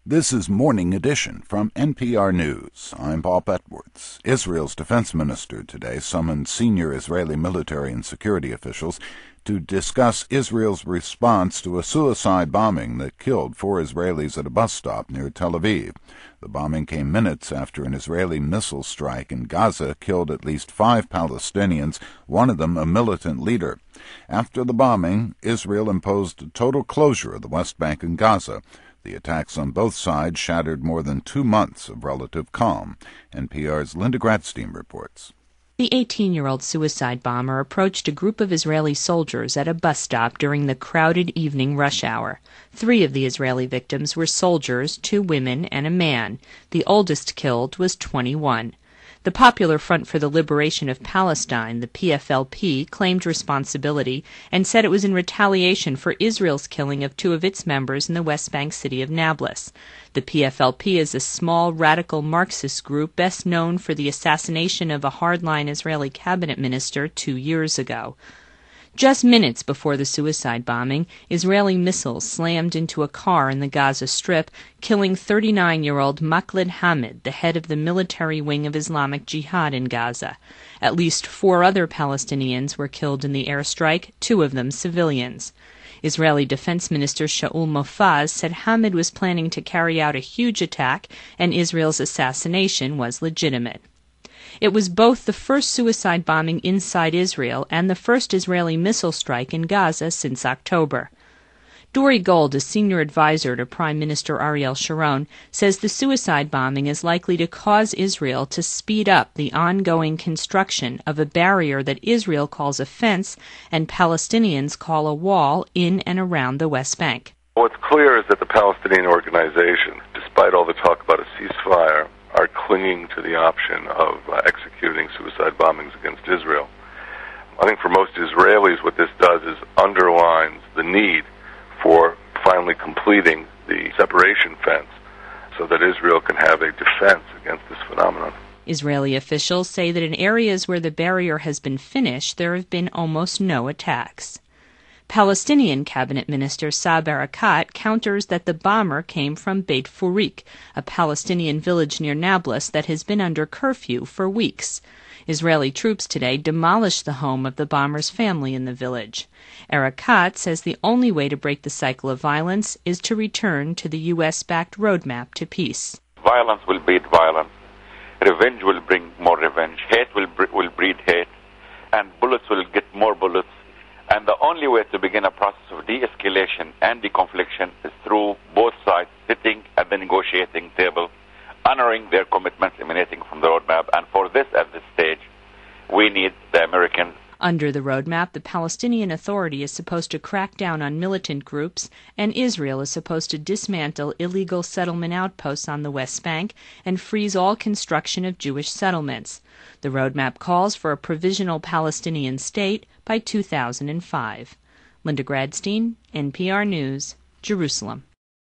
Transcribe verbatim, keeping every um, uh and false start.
This is Morning Edition from N P R News. I'm Bob Edwards. Israel's defense minister today summoned senior Israeli military and security officials to discuss Israel's response to a suicide bombing that killed four Israelis at a bus stop near Tel Aviv. The bombing came minutes after an Israeli missile strike in Gaza killed at least five Palestinians, one of them a militant leader. After the bombing, Israel imposed a total closure of the West Bank and Gaza. The attacks on both sides shattered more than two months of relative calm. N P R's Linda Gradstein reports. The eighteen-year-old suicide bomber approached a group of Israeli soldiers at a bus stop during the crowded evening rush hour. Three of the Israeli victims were soldiers, two women, and a man. The oldest killed was twenty-one. The Popular Front for the Liberation of Palestine, the P F L P, claimed responsibility and said it was in retaliation for Israel's killing of two of its members in the West Bank city of Nablus. The P F L P is a small radical Marxist group best known for the assassination of a hardline Israeli cabinet minister two years ago. Just minutes before the suicide bombing, Israeli missiles slammed into a car in the Gaza Strip, killing thirty-nine-year-old Makhlid Hamid, the head of the military wing of Islamic Jihad in Gaza. At least four other Palestinians were killed in the airstrike, two of them civilians. Israeli Defense Minister Shaul Mofaz said Hamid was planning to carry out a huge attack and Israel's assassination was legitimate. It was both the first suicide bombing inside Israel and the first Israeli missile strike in Gaza since October. Dori Gold, a senior advisor to Prime Minister Ariel Sharon, says the suicide bombing is likely to cause Israel to speed up the ongoing construction of a barrier that Israel calls a fence and Palestinians call a wall in and around the West Bank. What's clear is that the Palestinian organization, despite all the talk about a ceasefire, are clinging to the option of uh, executing suicide bombings against Israel. I think for most Israelis what this does is underlines the need for finally completing the separation fence so that Israel can have a defense against this phenomenon. Israeli officials say that in areas where the barrier has been finished, there have been almost no attacks. Palestinian Cabinet Minister Saeb Erekat counters that the bomber came from Beit Furik, a Palestinian village near Nablus that has been under curfew for weeks. Israeli troops today demolished the home of the bomber's family in the village. Erekat says the only way to break the cycle of violence is to return to the U S-backed roadmap to peace. Violence will breed violence. Revenge will bring more revenge. Hate will, bre- will breed hate. And bullets will get more bullets. And the only way to begin a process of de-escalation and deconfliction is through both sides sitting at the negotiating table, honoring their commitments emanating from the roadmap. And for this, at this stage, we need the Americans. Under the roadmap, the Palestinian Authority is supposed to crack down on militant groups, and Israel is supposed to dismantle illegal settlement outposts on the West Bank and freeze all construction of Jewish settlements. The roadmap calls for a provisional Palestinian state by two thousand five. Linda Gradstein, N P R News, Jerusalem.